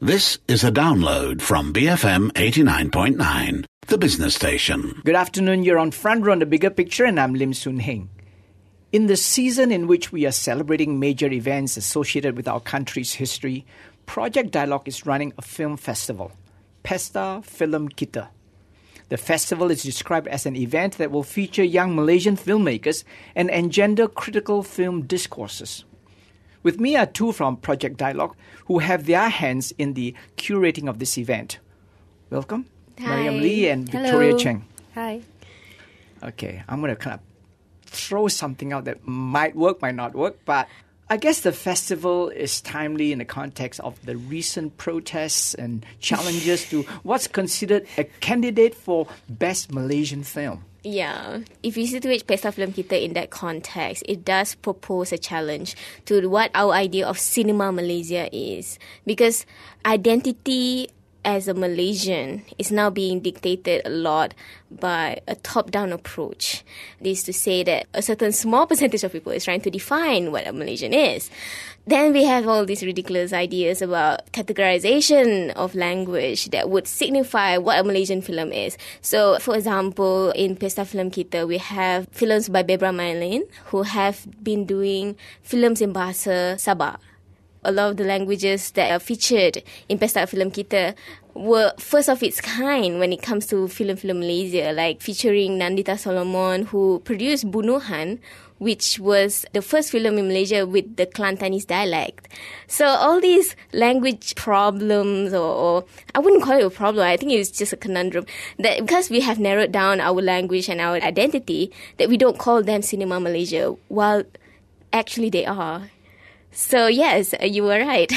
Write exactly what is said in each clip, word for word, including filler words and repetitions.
This is a download from B F M eighty-nine point nine, the business station. Good afternoon, you're on Front Row on The Bigger Picture, and I'm Lim Soon Heng. In the season in which we are celebrating major events associated with our country's history, Project Dialogue is running a film festival, Pesta Film Kita. The festival is described as an event that will feature young Malaysian filmmakers and engender critical film discourses. With me are two from Project Dialogue who have their hands in the curating of this event. Welcome, Hi. Mariam Lee and Hello. Victoria Cheng. Hi. Okay, I'm going to kind of throw something out that might work, might not work, but I guess the festival is timely in the context of the recent protests and challenges to what's considered a candidate for Best Malaysian Film. Yeah, if you situate Pesta Film Kita in that context, it does propose a challenge to what our idea of cinema Malaysia is. Because identity as a Malaysian is now being dictated a lot by a top-down approach. This is to say that a certain small percentage of people is trying to define what a Malaysian is. Then we have all these ridiculous ideas about categorization of language that would signify what a Malaysian film is. So, for example, in Pesta Film Kita, we have films by Bebra Mailin who have been doing films in Bahasa Sabah. A lot of the languages that are featured in Pesta Film Kita were first of its kind when it comes to film-film Malaysia, like featuring Nandita Solomon, who produced Bunuhan, which was the first film in Malaysia with the Kelantanese dialect. So all these language problems, or, or I wouldn't call it a problem, I think it's just a conundrum, that because we have narrowed down our language and our identity, that we don't call them Cinema Malaysia, while actually they are. So yes, you were right.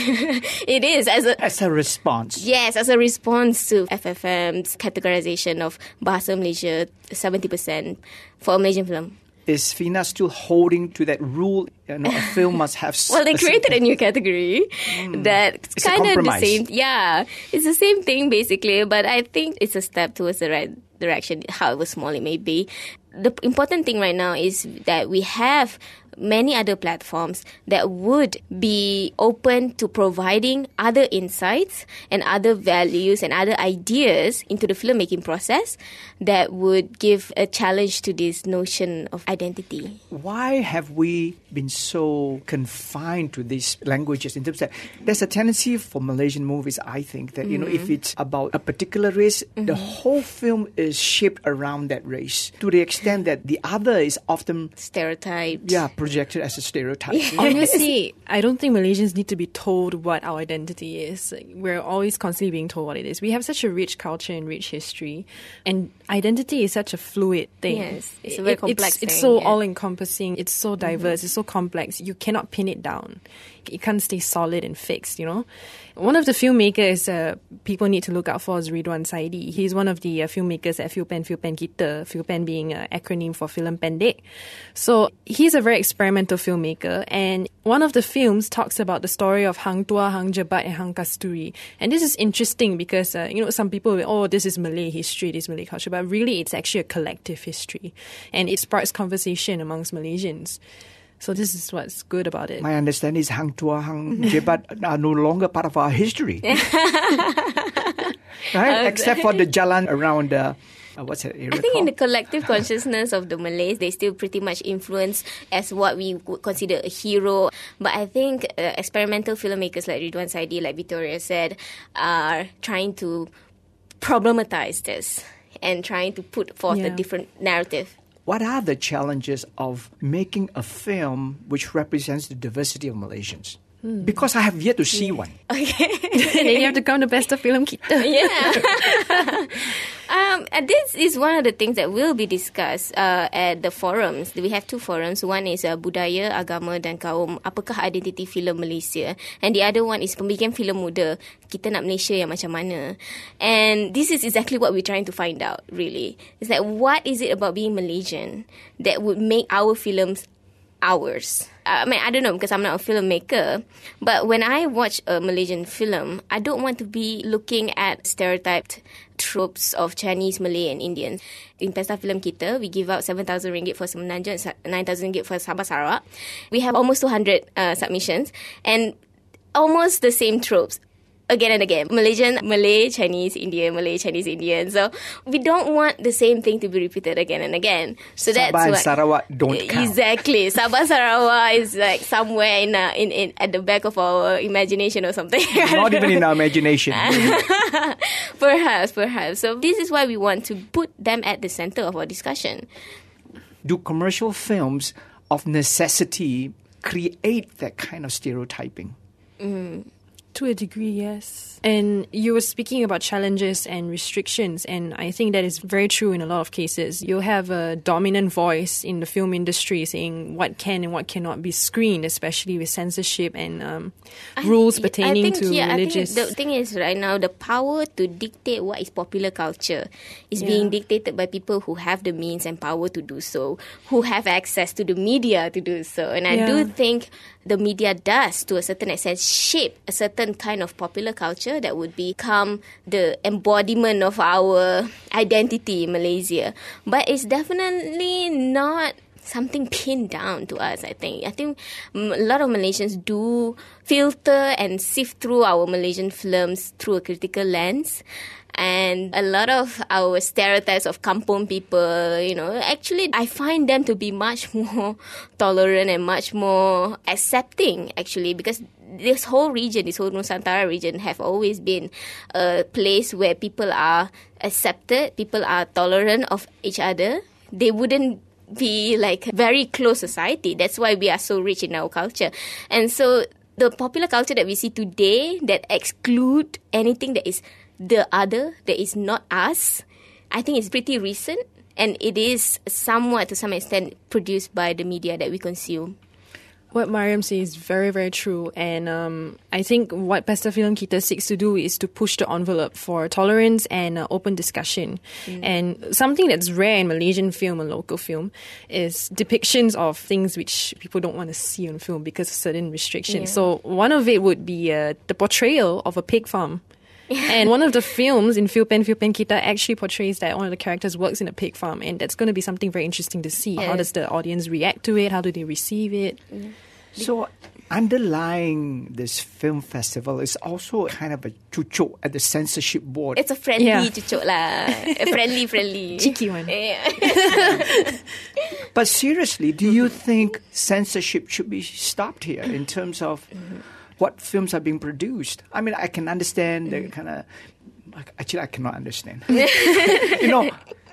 It is as a As a response. Yes, as a response to F F M's categorization of Bahasa Malaysia, seventy percent for a Malaysian film. Is Fina still holding to that rule? You know, a film must have... Well, they created a new category mm. that's it's kind of the same. Compromise. Yeah, it's the same thing basically, but I think it's a step towards the right direction, however small it may be. The important thing right now is that we have many other platforms that would be open to providing other insights and other values and other ideas into the filmmaking process that would give a challenge to this notion of identity. Why have we been so confined to these languages in terms of there's a tendency for Malaysian movies, I think, that, mm-hmm. you know, if it's about a particular race, mm-hmm. the whole film is shaped around that race to the extent that the other is often stereotyped. Yeah, projected as a stereotype. Honestly, I don't think Malaysians need to be told what our identity is. We're always constantly being told what it is. We have such a rich culture and rich history, and identity is such a fluid thing. Yes, it's a very it, complex it's, thing. It's so yeah. all-encompassing. It's so diverse. Mm-hmm. It's so complex. You cannot pin it down. It can't stay solid and fixed, you know. One of the filmmakers uh, people need to look out for is Ridwan Saidi. He's one of the uh, filmmakers at Filpen, Filpen Kita, Filpen being an acronym for Film Pendek. So he's a very experimental filmmaker, and one of the films talks about the story of Hang Tuah, Hang Jebat, and Hang Kasturi. And this is interesting because, uh, you know, some people will, oh, this is Malay history, this is Malay culture, but really it's actually a collective history, and it sparks conversation amongst Malaysians. So this is what's good about it. My understanding is Hang Tuah, Hang Jebat are no longer part of our history. Right? Except for the jalan around the... Uh, what's that area I think called? in the collective consciousness of the Malays, they still pretty much influence as what we would consider a hero. But I think uh, experimental filmmakers like Ridwan Saidi, like Victoria said, are trying to problematize this and trying to put forth Yeah. a different narrative. What are the challenges of making a film which represents the diversity of Malaysians? Mm. Because I have yet to see yeah. one. Okay. And then you have to come to Pesta Film Kita. Yeah. um, and this is one of the things that will be discussed uh, at the forums. We have two forums. One is uh, Budaya, Agama dan Kaum. Apakah identiti filem Malaysia? And the other one is Pembikin Filem Muda. Kita nak Malaysia yang macam mana? And this is exactly what we're trying to find out, really. It's like, what is it about being Malaysian that would make our films ours? I mean, I don't know because I'm not a filmmaker, but when I watch a Malaysian film, I don't want to be looking at stereotyped tropes of Chinese, Malay and Indians. In Pesta Film Kita, we give out seven thousand ringgit for Semenanjung and nine thousand ringgit for Sabah Sarawak. We have almost two hundred uh, submissions and almost the same tropes. again and again. Malaysian, Malay, Chinese, Indian, Malay, Chinese, Indian. So we don't want the same thing to be repeated again and again. So Sabah that's and what, Sarawak don't count. Exactly. Sabah Sarawak is like somewhere in, uh, in in at the back of our imagination or something. Not even in our imagination. Perhaps, perhaps. So this is why we want to put them at the center of our discussion. Do commercial films of necessity create that kind of stereotyping? Mm. To a degree, yes. And you were speaking about challenges and restrictions, and I think that is very true in a lot of cases. You'll have a dominant voice in the film industry saying what can and what cannot be screened, especially with censorship and um, rules I, pertaining I think, to yeah, religious... I think the thing is, right now, the power to dictate what is popular culture is Yeah. being dictated by people who have the means and power to do so, who have access to the media to do so. And I Yeah. do think the media does, to a certain extent, shape a certain kind of popular culture that would become the embodiment of our identity in Malaysia. But it's definitely not something pinned down to us, I think. I think mm, a lot of Malaysians do filter and sift through our Malaysian films through a critical lens. And a lot of our stereotypes of kampung people, you know, actually I find them to be much more tolerant and much more accepting, actually, because this whole region, this whole Nusantara region have always been a place where people are accepted, people are tolerant of each other. They wouldn't be like a very close society. That's why we are so rich in our culture. And so the popular culture that we see today that exclude anything that is the other, that is not us, I think it's pretty recent, and it is somewhat to some extent produced by the media that we consume. What Mariam says is very, very true. And um, I think what Pesta Film Kita seeks to do is to push the envelope for tolerance and uh, open discussion. Mm. And something that's rare in Malaysian film and local film is depictions of things which people don't want to see on film because of certain restrictions. Yeah. So one of it would be uh, the portrayal of a pig farm. And one of the films in Filpen Filpen Kita actually portrays that one of the characters works in a pig farm, and that's going to be something very interesting to see. Yeah. How does the audience react to it? How do they receive it? Yeah. So underlying this film festival is also kind of a chuchuk at the censorship board. It's a friendly Yeah. cucuk lah. A friendly, friendly. Cheeky one. Yeah. But seriously, do you think censorship should be stopped here in terms of what films are being produced? I mean, I can understand the kind of... Actually, I cannot understand. You know,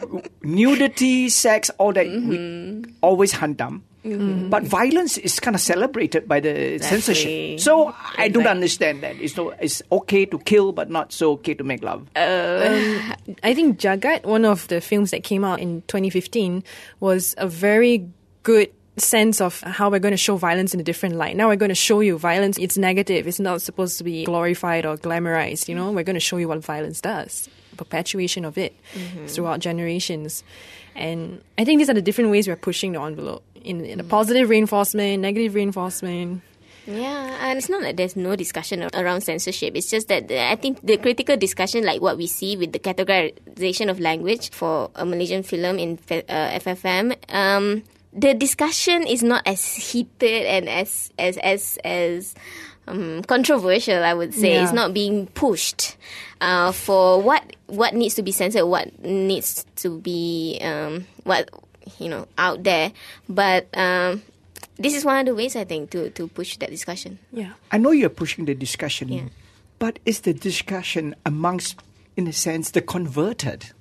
nudity, sex, all that, we always hantam. Mm-hmm. But violence is kind of celebrated by the Exactly. censorship. So I don't Exactly. understand that. It's, no, it's okay to kill, but not so okay to make love. Um, I think Jagat, one of the films that came out in twenty fifteen, was a very good sense of how we're going to show violence in a different light. Now we're going to show you violence. It's negative. It's not supposed to be glorified or glamorized. You know, we're going to show you what violence does. Perpetuation of it mm-hmm. throughout generations. And I think these are the different ways we're pushing the envelope in, in a positive reinforcement, negative reinforcement. Yeah, and it's not that there's no discussion around censorship. It's just that I think the critical discussion, like what we see with the categorization of language for a Malaysian film in uh, F F M, um, the discussion is not as heated and as as as as um, controversial, I would say. Yeah. It's not being pushed uh, for what what needs to be censored, what needs to be um, what you know out there. But um, this is one of the ways, I think, to to push that discussion. Yeah. I know you're pushing the discussion, Yeah. but is the discussion amongst, in a sense, the converted?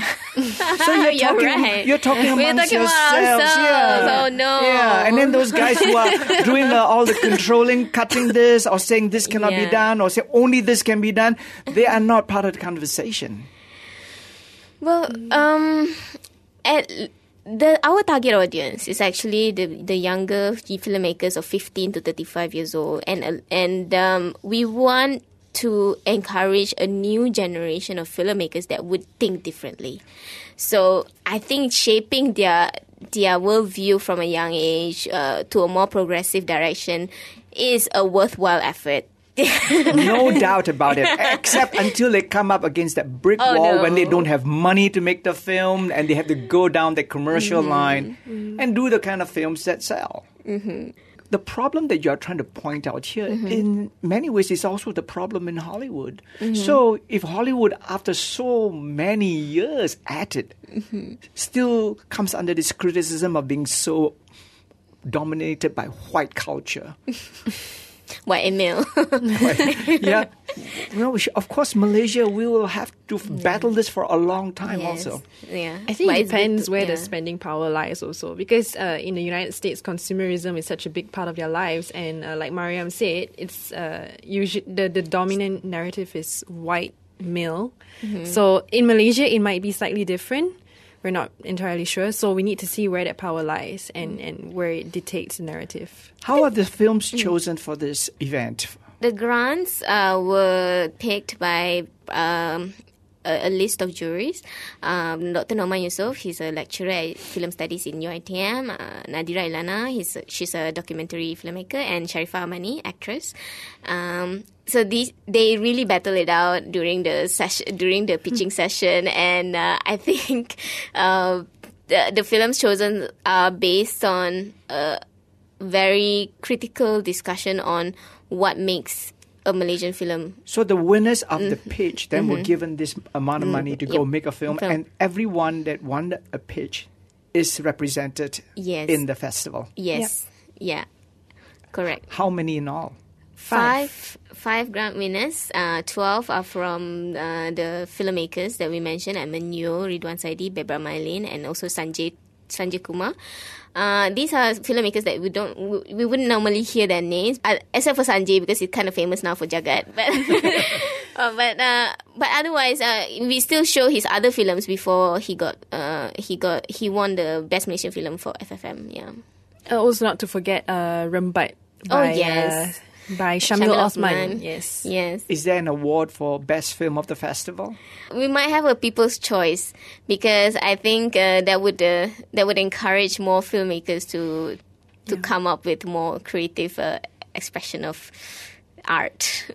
So you're, You're talking, right. you're talking We're amongst talking about yourselves. ourselves. Yeah. Oh, no. Yeah, and then those guys who are doing uh, all the controlling, cutting this, or saying this cannot be Yeah. done, or say only this can be done, they are not part of the conversation. Well, um, at the our target audience is actually the the younger filmmakers of fifteen to thirty-five years old, and uh, and um, we want to encourage a new generation of filmmakers that would think differently. So I think shaping their their worldview from a young age uh, to a more progressive direction is a worthwhile effort. No doubt about it, except until they come up against that brick Oh, wall no. when they don't have money to make the film and they have to go down the commercial Mm-hmm. line and do the kind of films that sell. Mm-hmm. the problem that you're trying to point out here, mm-hmm. in many ways, is also the problem in Hollywood. Mm-hmm. So if Hollywood, after so many years at it, mm-hmm. still comes under this criticism of being so dominated by white culture. White and male. Right. Yeah. No, of course, Malaysia, we will have to yeah. battle this for a long time yes. also. Yeah. I think but it depends good, where yeah. the spending power lies also. Because uh, in the United States, consumerism is such a big part of their lives. And uh, like Mariam said, it's uh, usually the, the dominant narrative is white male. Mm-hmm. So in Malaysia, it might be slightly different. We're not entirely sure. So we need to see where that power lies and, and where it dictates the narrative. How are the films chosen for this event? The grants uh, were picked by um, a, a list of juries. Um, Doctor Norman Yusof, he's a lecturer at film studies in U I T M. Uh, Nadira Ilana, he's a, she's a documentary filmmaker, and Sharifah Amani, actress. Um, so these they really battle it out during the session, during the pitching session, and uh, I think uh, the the films chosen are based on a very critical discussion on what makes a Malaysian film. So the winners of mm. the pitch then mm-hmm. were given this amount of money to mm. go yep. make a film, film, and everyone that won a pitch is represented yes. in the festival. Yes, yep. yeah, correct. How many in all? Five. Five, five grant winners. Uh, Twelve are from uh, the filmmakers that we mentioned: Edmund Yeo, Ridwan Saidi, Bebra Mylene, and also Sanjay Sanjay Kumar. Uh, these are filmmakers that we don't, we, we wouldn't normally hear their names, uh, except for Sanjay because he's kind of famous now for Jagat. But uh, but uh, but otherwise, uh, we still show his other films before he got uh, he got he won the Best Malaysian Film for F F M. Yeah. Uh, also, not to forget uh, Rembat. Oh by, yes. Uh, By Shamil, Shamil Osman. Osman. Yes. Yes. Is there an award for best film of the festival? We might have a people's choice because I think uh, that would uh, that would encourage more filmmakers to to yeah. come up with more creative uh, expression of art.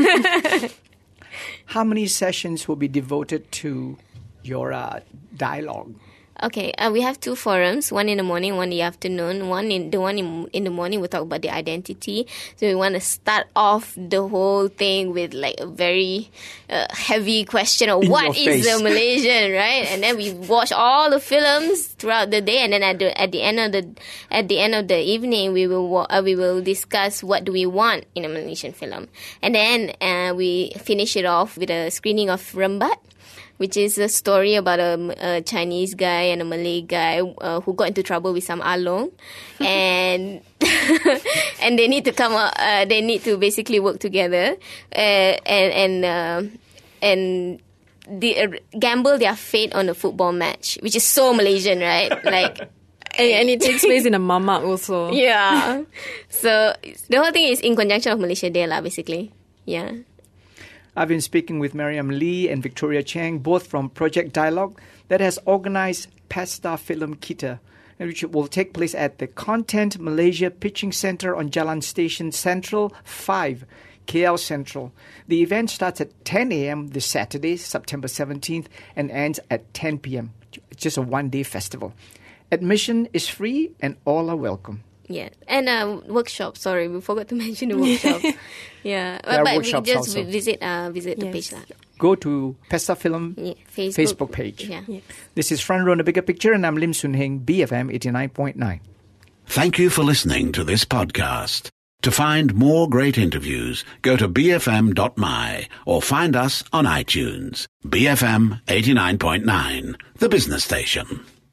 How many sessions will be devoted to your uh, dialogue? Okay, uh, we have two forums, one in the morning, one in the afternoon. One in the one in, in the morning, we talk about the identity. So we want to start off the whole thing with like a very uh, heavy question of in what is a Malaysian, right? And then we watch all the films throughout the day, and then at the at the end of the at the end of the evening, we will uh, we will discuss what do we want in a Malaysian film, and then uh, we finish it off with a screening of Rembat, which is a story about a, a Chinese guy and a Malay guy uh, who got into trouble with some along, and and they need to come up. Uh, they need to basically work together uh, and and uh, and the, uh, gamble their fate on a football match, which is so Malaysian, right? Like. And it takes place in a mamak also. Yeah. So the whole thing is in conjunction of Malaysia Day, lah, basically. Yeah. I've been speaking with Mariam Lee and Victoria Cheng, both from Project Dialogue, that has organized Pesta Film Kita, which will take place at the Content Malaysia Pitching Centre on Jalan Station Central five, K L Central. The event starts at ten a.m. this Saturday, September seventeenth, and ends at ten p.m. It's just a one-day festival. Admission is free and all are welcome. Yeah, and uh, workshop. Sorry, we forgot to mention the workshop. Yeah, there but are we just also. visit uh, visit yes. the page. Lah. Go to Pesta Film yeah, Facebook. Facebook page. Yeah. Yes. This is Front Row in the Bigger Picture, and I'm Lim Soon Heng, B F M eighty-nine point nine. Thank you for listening to this podcast. To find more great interviews, go to b f m dot m y or find us on iTunes. B F M eighty-nine point nine, the business station.